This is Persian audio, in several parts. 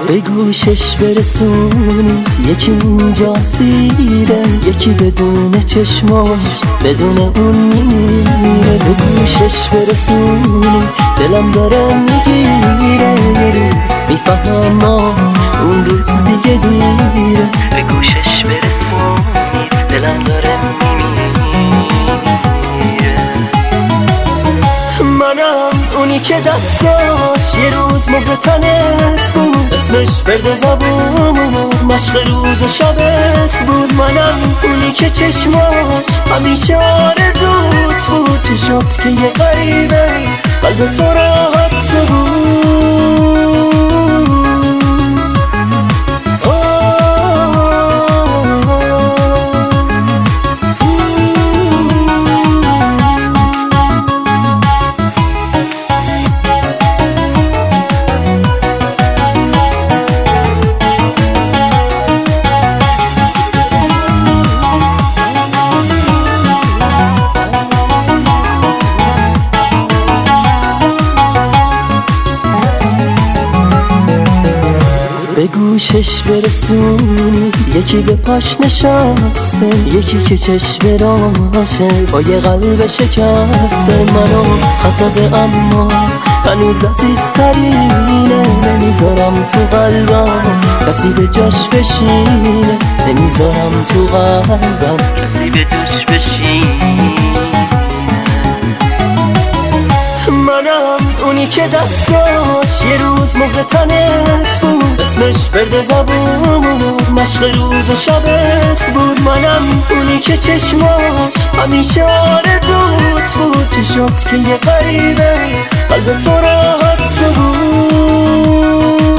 به گوشش برسونید یکی اینجا سیره، یکی بدون چشماش بدون اون میمیره. به گوشش برسونید دلم داره میگیره، یه روز میفهمم اون روز دیگه دیره. به گوشش برسونید دلم داره اونی که دستاش یه روز مهر تنت بود، اسمش برد زبون مشق روز و شبت بود. منم اونی که چشماش همیشه آرزوت بود، چشمات که یه غریبه قلب تو راحت بود. به گوشش برسونی یکی به پاش نشسته، یکی که چشم راشه با یه قلب شکسته. منو خطاده اما هنوز عزیزترینه، نمیذارم تو قلبم کسی به جاش بشینه، نمیذارم تو قلبم کسی به جاش بشینه. منم اونی که دستاش یه روز مهر تنت بود، اسمش برد زبون مشق روز و شبت بود. منم اونی که چشماش همیشه آرزوت بود، چشمات که یه غریبه قلب تو راحت بود.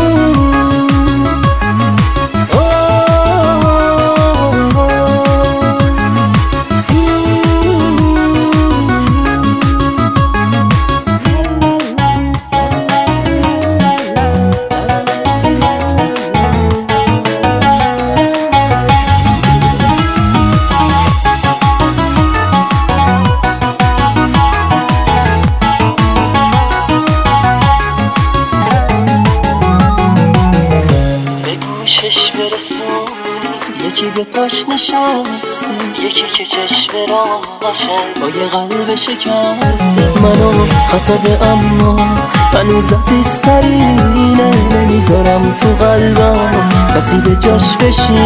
یکی به پاش نشسته، یکی که چشم راشه با یه قلب شکسته. منو خطاده اما هنوز عزیزترینه، نمیذارم تو قلبم کسی به جاش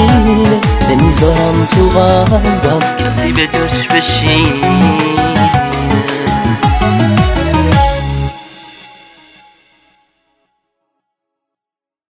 بشینه، نمیذارم تو قلبم کسی به جاش بشینه.